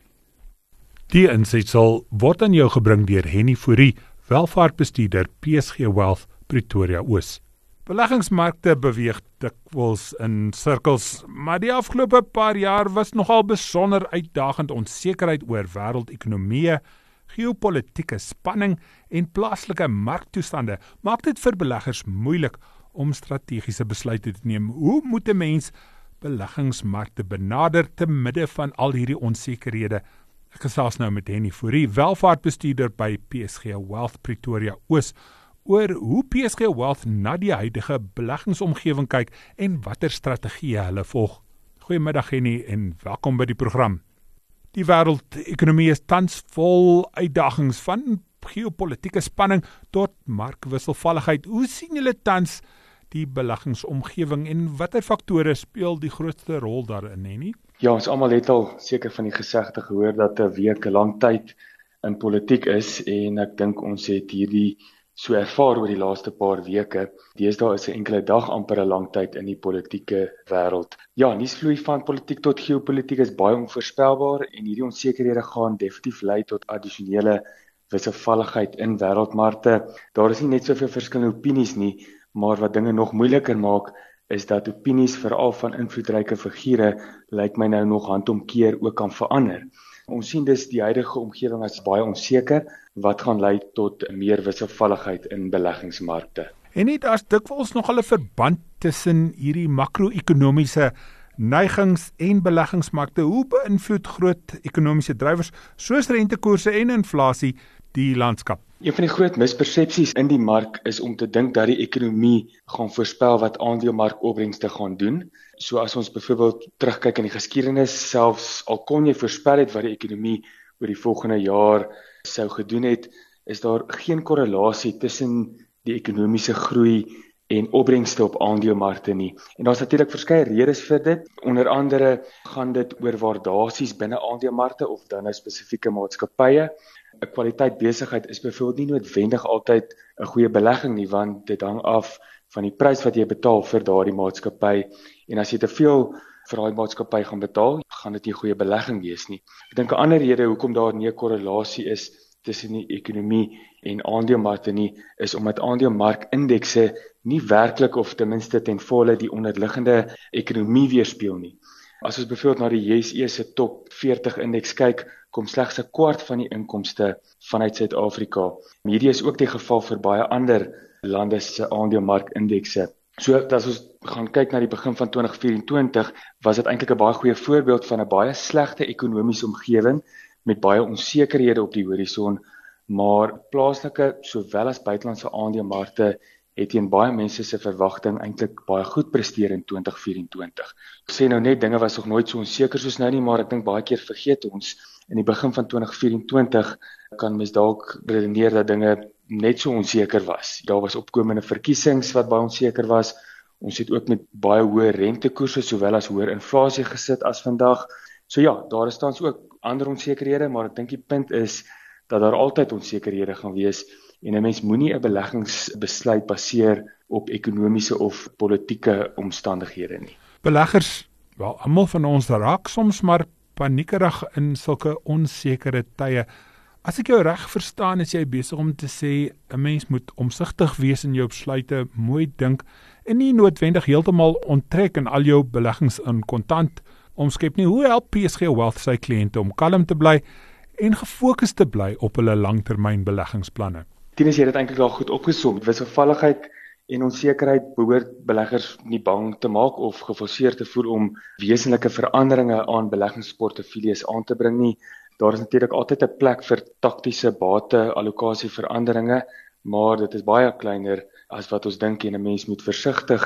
[SPEAKER 8] Die insetsel word aan jou gebring deur Henny Fourie, welvaartbestuurder P S G Wealth Pretoria Oos. Beleggingsmarkte beweeg dikwels in sirkels, maar die afgelope paar jaar was nogal besonder uitdagend. Onsekerheid oor wêreldekonomieë, geopolitiese spanning en plaaslike marktoestande maak dit vir beleggers moeilik om strategiese besluite te neem. Hoe moet 'n mens beleggingsmarkte benader te midde van al hierdie onsekerhede? Ek gesels nou met Henny Fourie, welvaartbestuurder by P S G Wealth Pretoria Oos, oor hoe P S G Wealth na die huidige beleggingsomgewing kyk en watter strategieë hulle volg. Goeiemiddag Henny en welkom by die program. Die wêreldekonomie is tans vol uitdagings, van geopolitiese spanning tot markwisselvalligheid. Hoe sien julle tans die beleggingsomgewing en watter faktore speel die grootste rol daarin, Henny?
[SPEAKER 9] Ja, ons almal het al seker van die gesegde gehoor dat 'n week 'n lang tyd in politiek is, en ek dink ons het hierdie so ervaar oor die laaste paar weke. Deesdae is 'n enkele dag amper 'n lang tyd in die politieke wêreld. Ja, nuusvloei van politiek tot geopolitiek is baie onvoorspelbaar, en hierdie onsekerhede gaan definitief lei tot addisionele wisselvalligheid in wêreldmarkte. Daar is nie net soveel verskillende opinies nie, maar wat dinge nog moeiliker maak, is dat opinies veral van invloedryke figure lyk my nou nog handomkeer ook kan verander. Ons sien dus die huidige omgewing as baie onseker, wat gaan lei tot meer wisselvalligheid in beleggingsmarkte.
[SPEAKER 8] En nie, daar's dikwels nog 'n verband tussen hierdie makro-ekonomiese neigings en beleggingsmarkte. Hoe beïnvloed groot ekonomiese drywers soos rentekoerse en inflasie die landskap?
[SPEAKER 9] Een van die groot mispersepsies in die mark is om te dink dat die ekonomie gaan voorspel wat aandelemarkopbrengste gaan doen. So as ons byvoorbeeld terugkyk in die geskiedenis, selfs al kon jy voorspel het wat die ekonomie oor die volgende jaar sou gedoen het, is daar geen korrelasie tussen die ekonomiese groei en opbrengste op aandelemarkte nie. En daar's natuurlik verskeie redes vir dit. Onder andere gaan dit oor waardasies binne aandelemarkte of dan nou spesifieke maatskappye. 'n Kwaliteit besigheid is byvoorbeeld nie noodwendig altyd 'n goeie belegging nie, want dit hang af van die prys wat jy betaal vir daardie maatskappy. En as jy te veel vir daai maatskappy gaan betaal, gaan dit nie 'n goeie belegging wees nie. Ek dink 'n ander rede hoekom daar nie 'n korrelasie is tussen die ekonomie en aandelemarkte nie, is omdat aandelemarkindekse nie werklik of ten minste ten volle die onderliggende ekonomie weerspieël nie. As ons byvoorbeeld na die J S E se top veertig indeks kyk, kom slegs 'n kwart van die inkomste vanuit Suid-Afrika. Hierdie is ook die geval vir baie ander lande se aandelemarkindekse. So as ons gaan kyk na die begin van twintig vyf-en-twintig, was dit eintlik 'n baie goeie voorbeeld van 'n baie slegte ekonomiese omgewing met baie onsekerhede op die horison, maar plaaslike sowel as buitelandse aandelemarkte het teen baie mense se verwagting eintlik baie goed presteer in twintig vyf-en-twintig. Ek sê nou net dinge was nog nooit so onseker soos nou nie, maar ek dink baie keer vergeet ons in die begin van twintig vyf-en-twintig kan mens dalk redeneer dat dinge net so onseker was. Daar was opkomende verkiesings wat baie onseker was. Ons het ook met baie hoë rentekoerse sowel as hoër inflasie gesit as vandag. So ja, daar is tans ook ander onsekerhede, maar ek dink die punt is dat daar altyd onsekerhede gaan wees en 'n mens moenie 'n beleggingsbesluit baseer op ekonomiese of politieke omstandighede nie.
[SPEAKER 8] Beleggers, wel almal van ons raak soms maar paniekerig in sulke onsekere tye. As ek jou reg verstaan, is jy besig om te sê 'n mens moet omsigtig wees in jou besluite, mooi dink en nie noodwendig heeltemal onttrek in al jou beleggings in kontant omskep nie. Hoe help P S G Wealth sy kliënte om kalm te bly en gefokus te bly op hulle langtermyn beleggingsplanne?
[SPEAKER 9] Tinus, jy het dit eintlik al goed opgesom. Wisselvalligheid en onsekerheid behoort beleggers nie bang te maak of geforseer te voel om wesenlike veranderinge aan beleggingsportefeuilles aan te bring nie. Daar is natuurlik altyd 'n plek vir taktiese bate-allokasie veranderinge, maar dit is baie kleiner as wat ons dink en 'n mens moet versigtig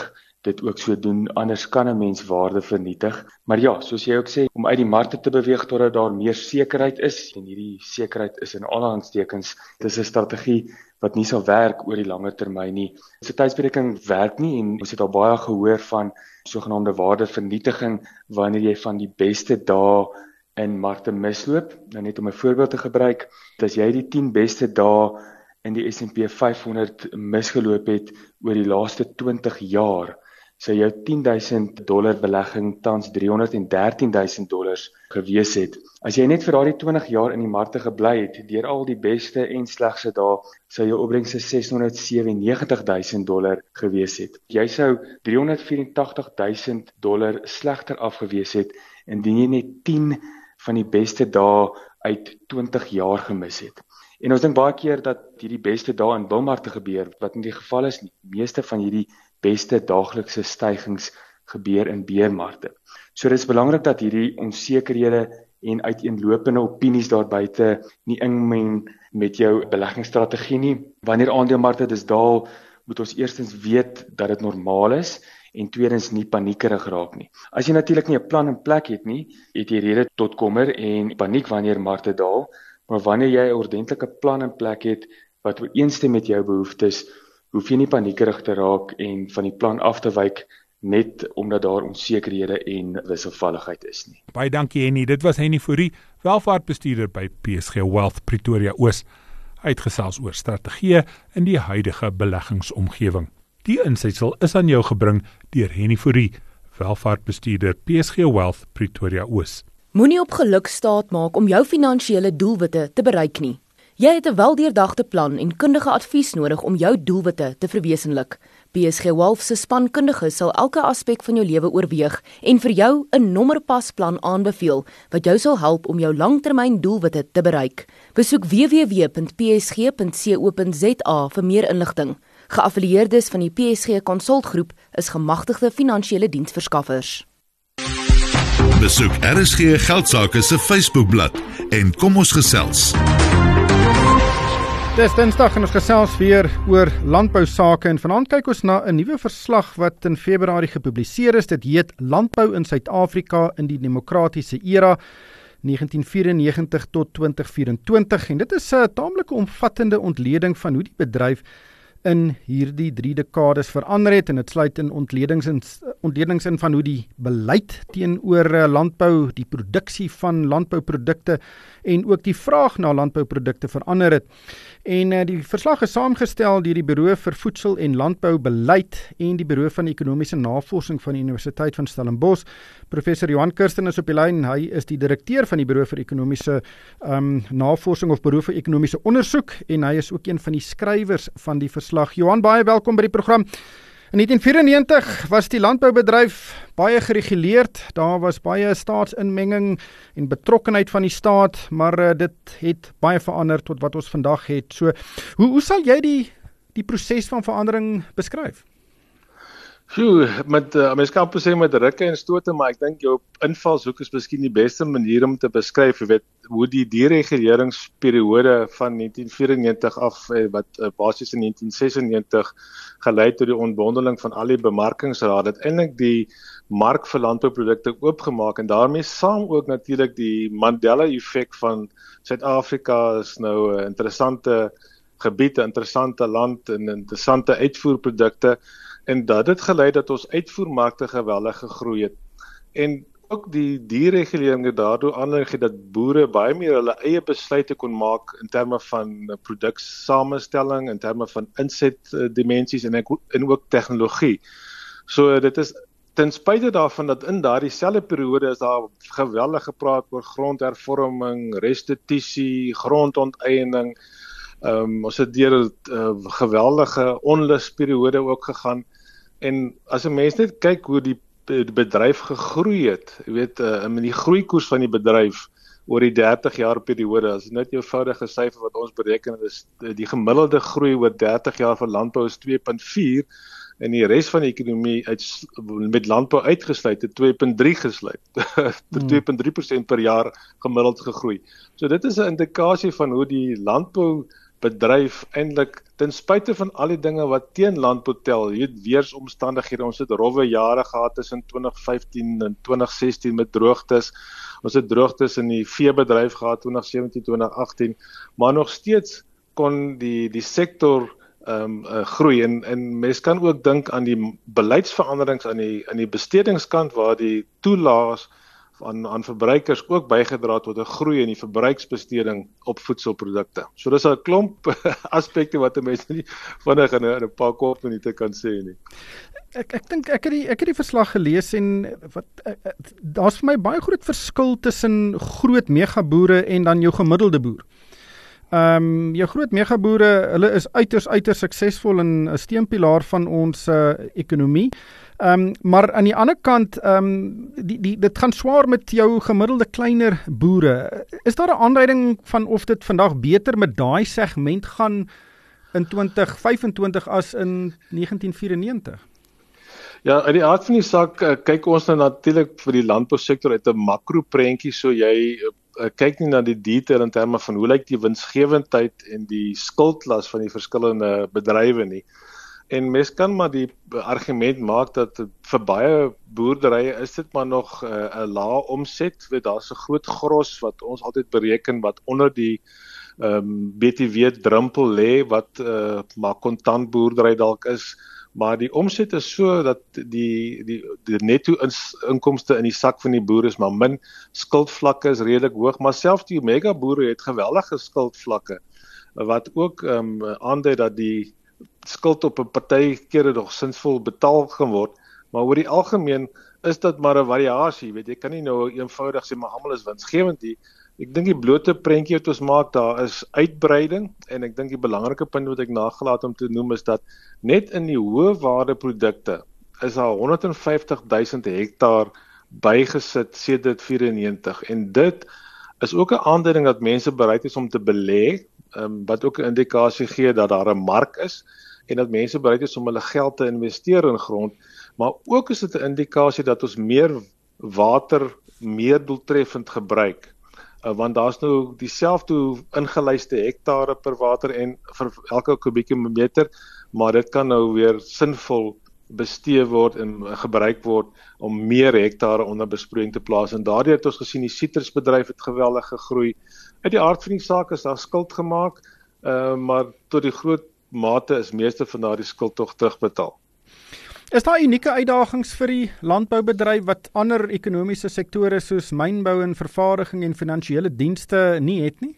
[SPEAKER 9] dit ook so doen, anders kan 'n mens waarde vernietig. Maar ja, soos jy ook sê, om uit die markte te beweeg totdat daar meer sekerheid is, en hierdie sekerheid is in alle aanstekens, dit is 'n strategie wat nie sal werk oor die langer termyn nie. So tydsberekening werk nie, en ons het al baie gehoor van sogenaamde waardevernietiging wanneer jy van die beste dae in markte misloop. Nou net om 'n voorbeeld te gebruik, as jy die tien beste dae in die S en P vyfhonderd misgeloop het oor die laaste twintig jaar, sou jou tien duisend dollar belegging tans driehonderd en dertien duisend dollars gewees het. As jy net vir daardie twintig jaar in die markte gebly het, deur al die beste en slegste dae, sou jou opbrengste seshonderd sewennegentig duisend dollar gewees het. Jy sou driehonderd vyerentagtig duisend dollar slegter afgewees het, indien jy net tien van die beste dae uit twintig jaar gemis het. En ons dink baie keer dat hierdie beste dae in bullmarkte gebeur, wat nie die geval is nie. Die meeste van hierdie beste daaglikse stygings gebeur in beermarkte. So dit is belangrik dat hierdie onsekerhede en uiteenlopende opinies daar buite nie inmeng met jou beleggingsstrategie nie. Wanneer aandelemarkte dis daal, moet ons eerstens weet dat dit normaal is en tweedens nie paniekerig raak nie. As jy natuurlik nie 'n plan in plek het nie, het jy rede tot kommer en paniek wanneer markte daal, maar wanneer jy 'n ordentlike plan in plek het wat ooreenstem met jou behoeftes, hoef jy nie paniekerig te raak en van die plan af te wyk net omdat daar onsekerhede en wisselvalligheid is nie.
[SPEAKER 8] Baie dankie Henny, dit was Henny Fourie, welvaartbestuurder by P S G Wealth Pretoria Oos, uitgesels oor strategieë in die huidige beleggingsomgewing. Die insetsel is aan jou gebring deur Henny Fourie, welvaartbestuurder P S G Wealth Pretoria Oos.
[SPEAKER 10] Moenie op geluk staat maak om jou finansiële doelwitte te bereik nie. Jy het 'n weldeurdagte plan en kundige advies nodig om jou doelwitte te verwesenlik. P S G Wealth se spankundiges sal elke aspek van jou lewe oorweeg en vir jou 'n nommerpasplan aanbeveel wat jou sal help om jou langtermyn doelwitte te bereik. Besoek w w w punt p s g punt co punt z a vir meer inligting. Geaffilieerdes van die P S G Konsultgroep is gemagtigde finansiële diensverskaffers.
[SPEAKER 1] Besoek R S G Geldsaake se Facebookblad en kom ons gesels.
[SPEAKER 2] Dis Dinsdag en ons gesels weer oor landbou sake en vanaand kyk ons na 'n nuwe verslag wat in Februarie gepubliseer is. Dit heet Landbou in Suid-Afrika in die Demokratiese Era negentien vyerennegentig tot twintig vyerentwintig en dit is 'n taamlike omvattende ontleding van hoe die bedryf in hierdie drie dekades verander het en dit sluit in ontledings in, ontledings in van hoe die beleid teenoor landbou, die produksie van landbouprodukte en ook die vraag na landbouprodukte verander het. En uh, die verslag is saamgestel deur die Buro vir Voedsel en Landboubeleid en die Buro van Ekonomiese Navorsing van die Universiteit van Stellenbosch. Professor Johan Kirsten is op die lyn. Hy is die direkteur van die Buro vir Ekonomiese um, Navorsing of Buro vir Ekonomiese Ondersoek en hy is ook een van die skrywers van die verslag. Johan, baie welkom by die program. In negentien vyerennegentig was die landboubedryf baie gereguleerd, daar was baie staatsinmenging en betrokkenheid van die staat, maar uh, dit het baie verander tot wat ons vandag het. So, hoe, hoe sal jy die, die proses van verandering beskryf?
[SPEAKER 11] Phew, met uh, mens kan sê met rukke en stote, maar ek dink jou invalshoek is miskien die beste manier om te beskryf, jy weet, hoe die dereguleringsperiode van negentien vyerennegentig af, eh, wat uh, basies in negentien sesennegentig gelei tot die ontbondeling van al die bemarkingsrade, het eintlik die mark vir landbouprodukte oopgemaak en daarmee saam ook natuurlik die Mandela-effek van Suid-Afrika is nou 'n interessante gebied, 'n interessante land en interessante uitvoerprodukte. En dat het gelei dat ons uitvoermarkte geweldig gegroei het. En ook die deregulering het daardoor aanleiding dat boere baie meer hulle eie besluite kon maak in terme van produksamenstelling, in terme van insetdimensies en, en ook tegnologie. So dit is ten spyte daarvan dat in daardie selfde periode is daar geweldig gepraat oor grondhervorming, restituisie, grondonteiening. Um, ons het deur 'n uh, geweldige onlusperiode ook gegaan. En as 'n mens net kyk hoe die, die bedryf gegroei het, jy weet, uh, in die groeikoers van die bedryf oor die dertig jaar periode, as net eenvoudige syfer wat ons bereken, is die gemiddelde groei oor dertig jaar vir landbou is twee punt vier en die res van die ekonomie uit, met landbou uitgesluit het twee punt drie gesluit. hmm. twee punt drie persent per jaar gemiddeld gegroei. So dit is 'n indikasie van hoe die landbou bedryf eintlik ten spyte van al die dinge wat teen landbou tel, jy weet weersomstandighede, ons het rowwe jare gehad tussen twintig vyftien en twintig sestien met droogtes. Ons het droogtes in die veebedryf gehad twintig sewentien twintig agtien, maar nog steeds kon die die sektor um, uh, groei en en mens kan ook dink aan die beleidsveranderings aan die aan die bestedingskant waar die toelaas aan aan verbruikers ook bygedra tot 'n groei in die verbruiksbesteding op voedselprodukte. So dis 'n klomp aspekte wat 'n mens nie vinnig in 'n 'n paar kort minute kan sê nie.
[SPEAKER 2] Ek ek dink ek het die ek het die verslag gelees en wat daar's vir my baie groot verskil tussen groot megaboere en dan jou gemiddelde boer. Ehm um, jou groot megaboere, hulle is uiters uiters suksesvol en 'n steunpilaar van ons uh, ekonomie. Ehm um, maar aan die ander kant ehm um, die die dit gaan swaar met jou gemiddelde kleiner boere. Is daar 'n aanduiding van of dit vandag beter met daai segment gaan in twintig vyfentwintig as in negentien vyfennegentig?
[SPEAKER 11] Ja, uit die aard van die saak uh, kyk ons nou natuurlik vir die landbousektor uit 'n makro prentjie, so jy uh, kyk nie na die detail in terme van hoe lyk die winsgewendheid en die skuldlas van die verskillende bedrywe nie. En mens kan maar die argument maak dat vir baie boerderye is dit maar nog 'n uh, lae omset, weet daar's 'n groot gros wat ons altyd bereken wat onder die um, B T W drempel lê wat uh, maar kontant boerdery dalk is. Maar die omset is so dat die die die netto inkomste in die sak van die boere is maar min, skuldvlakke is redelik hoog, maar selfs die mega boere het geweldige skuldvlakke wat ook um, aandui dat die skuld op 'n party kere nog sinsvol betaal gaan word, maar oor die algemeen is dit maar 'n variasie, weet jy kan nie nou eenvoudig sê maar almal is winsgewend nie. Ek dink die blote prentjie wat ons maak, daar is uitbreiding en ek dink die belangrike punt wat ek nagelaat om te noem is dat net in die hoë waarde produkte is daar honderd en vyftig duisend hektaar bygesit sedert vyfennegentig en dit is ook 'n aanduiding dat mense bereid is om te belê, um, wat ook 'n indikasie gee dat daar 'n mark is en dat mense bereid is om hulle geld te investeer in grond, maar ook is dit 'n indikasie dat ons meer water meer doeltreffend gebruik. Uh, want daar's nou dieselfde ingelyste hektare per water en vir elke kubieke meter, maar dit kan nou weer sinvol bestee word en gebruik word om meer hektare onder besproeiing te plaas. En daardie het ons gesien die sitrusbedryf het geweldig gegroei. Uit die aard van die saak is daar skuld gemaak, uh, maar tot die groot mate is meeste van daardie skuld tog terugbetaal.
[SPEAKER 2] Is daar unieke uitdagings vir die landboubedryf wat ander ekonomiese sektore soos mynbou en vervaardiging en finansiële dienste nie het nie?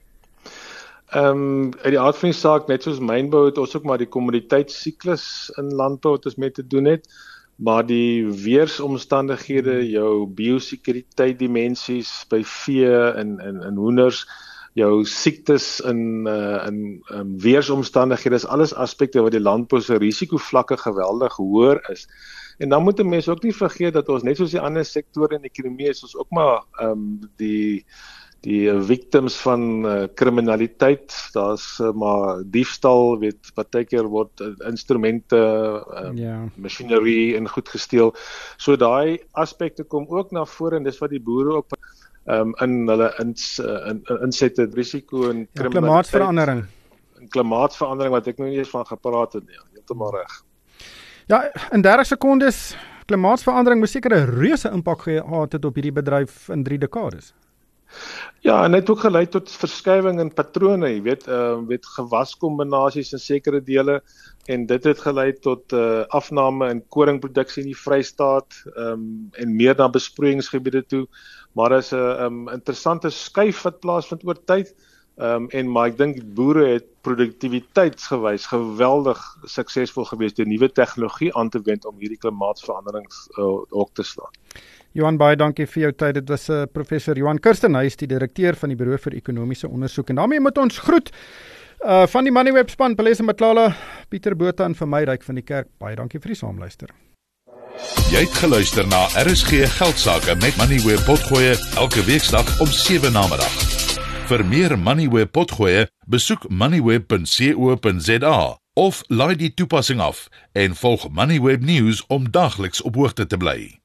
[SPEAKER 11] Ehm um, uit die aard van die saak, net soos mynbou het ons ook maar die kommoditeitssiklus in landbou wat ons mee te doen het, maar die weersomstandighede, jou biosekuriteit dimensies by vee en en en hoenders, jou siektes in uh, in um, weersomstandighede, is alles aspekte wat die landbou se risikovlakke geweldig hoër is. En dan moet 'n mens ook nie vergeet dat ons net soos die ander sektore in die ekonomie is, ons ook maar um, die die victims van uh, kriminaliteit, daar's uh, maar diefstal, weet partykeer word uh, instrumente, uh, yeah. machinery en goed gesteel. So daai aspekte kom ook na vore en dis wat die boere ook um, in hulle ins, uh, in, in, insette risiko en
[SPEAKER 2] ja, klimaatsverandering.
[SPEAKER 11] En klimaatsverandering wat ek nou nie eens van gepraat het nie, heeltemal reg.
[SPEAKER 2] Ja, in dertig sekondes, klimaatsverandering moet seker 'n reuse impak gehad het op hierdie bedryf in drie dekades.
[SPEAKER 11] Ja, en het ook gelei tot verskywing in patrone, jy weet, uh, weet gewaskombinasies in sekere dele en dit het gelei tot uh, afname in koringproduksie in die Vrystaat um, en meer na besproeiingsgebiede toe, maar daar is 'n um, interessante skuif wat plaasvind oor tyd. Um, en maar ek dink boere het produktiwiteitsgewys geweldig suksesvol gewees deur nuwe tegnologie aan te wend om hierdie klimaatsveranderings uh, ook te slaan.
[SPEAKER 2] Johan, baie dankie vir jou tyd. Dit was uh, professor Johan Kirsten, hy is die direkteur van die Bureau vir Ekonomiese Ondersoek. En daarmee moet ons groet uh, van die Moneyweb span, Pelese Matlala, Pieter Botha en vir my Ryk van die Kerk. Baie dankie vir die saamluister.
[SPEAKER 1] Jy het geluister na R S G Geldsaake met Moneyweb Potgoe elke weeksdag om sewe namiddag. Vir meer Moneyweb Potgoe, besoek moneyweb punt co punt za of laai die toepassing af en volg Moneyweb News om dagliks op hoogte te bly.